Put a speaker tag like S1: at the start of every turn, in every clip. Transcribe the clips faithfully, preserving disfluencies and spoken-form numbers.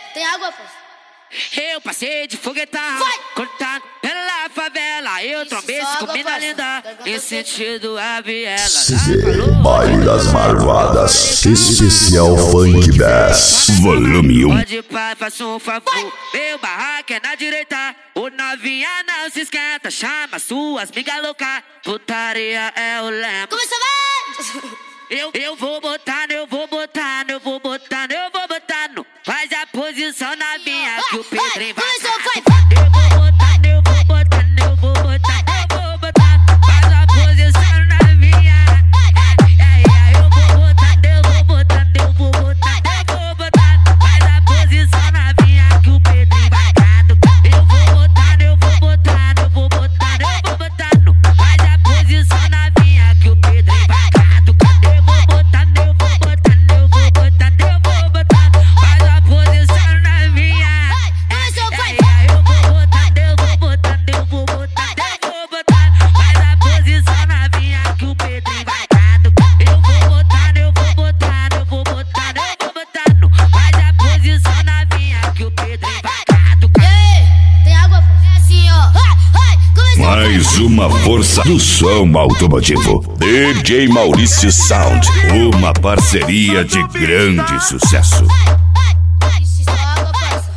S1: tem água, pô?
S2: Eu passei de foguetão, cortado pela favela. Eu trombei com mina linda, em sentido a viela.
S3: C Z, Baile das Marvadas, especial Funk Bass, volume um.
S2: Pode pá, faça um favor, meu barraco é na direita. O novinha não se esquenta, chama suas migas loucas. Putaria é o lema.
S1: Começa, vai!
S2: Eu, eu vou botar, eu vou botar, eu vou botar, eu vou botar no. Faz a posição na minha que o Pedrinho vai.
S1: Começou, vai!
S2: Eu vou botar, eu vou botar, eu vou botar, eu vou botar. Faz a posição na minha. É, é, eu vou botar, eu vou botar, eu vou botar, eu vou botar. Faz a posição na minha que o Pedrinho vai caducar. Eu vou botar, eu vou botar, eu vou botar, eu vou botar no. Faz a posição na minha que o Pedrinho vai caducar. Eu vou botar, eu vou botar, eu vou botar, eu vou botar. Faz a posição na minha.
S1: Começou, vai!
S2: Eu vou botar, eu vou botar, eu vou botar, eu vou botar. Faz a posição na minha que o Pedrinho vai caducar. Eu vou botar, eu vou botar, eu vou botar, eu vou botar no. Faz a posição na minha que o Pedrinho vai caducar.
S1: Ei, tem água, pô? É assim, ó. Vai, vai! Começou,
S3: Mais uma força do som automotivo. D J Maurício Sound, uma parceria de grande sucesso.
S1: Ixi, só água, parça.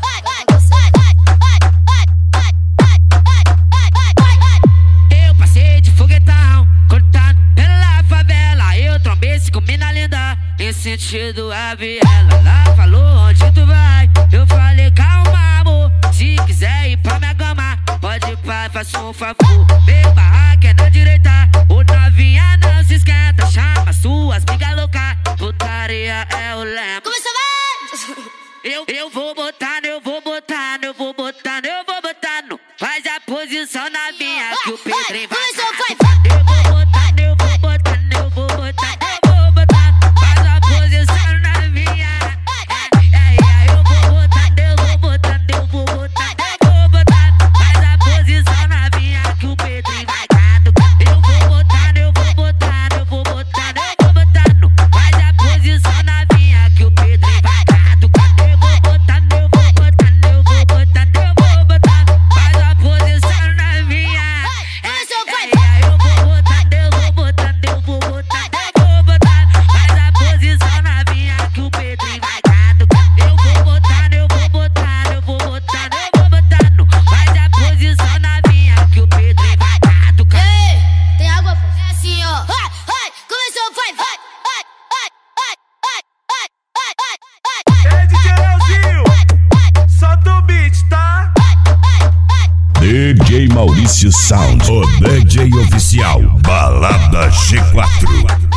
S2: Eu passei de foguetão, cortado pela favela. Eu trombei com mina linda, em sentido a viela. Ela falou onde tu vai, eu falei calma amor. Se quiser ir pra minha gama, pode ir pra, faça um favor. Meu barraco é na direita, o novinha não se esquenta. Chama suas migas loucas, putaria é o lema.
S1: Começou, vai!
S2: Eu, eu vou botar, eu vou botar, eu vou botar, eu vou botar no. Faz a posição na minha que o Pedrinho vai.
S1: Começou, vai!
S2: Eu vou botar, eu vou botar, eu vou botar, eu vou botar. Faz a posição na minha. É, é, é, eu vou botar, eu vou botar, eu vou botar, eu vou botar. Faz a posição na minha que o Pedrinho vai caducar. Eu vou botar, eu vou botar, eu vou botar, eu vou botar no. Faz a posição na minha que o Pedrinho vai caducar. Eu vou botar, eu vou botar, eu vou botar, eu vou botar. Faz a posição na minha.
S1: Começou, vai!
S2: Eu vou botar, eu vou botar, eu vou botar, eu vou botar. Faz a posição na minha que o Pedrinho vai caducar. Eu vou botar, eu vou botar, eu vou botar, eu vou botar no. Faz a posição na minha que o Pedrinho vai caducar.
S1: Ei, tem água, pô? É assim, ó. Vai, vai! Começou, vai! Vai, vai, vai, vai, vai, vai, vai, vai.
S4: Ei, D J Leozinho, solta o beat, tá?
S3: D J Maurício Sound, o D J oficial, Balada G quatro.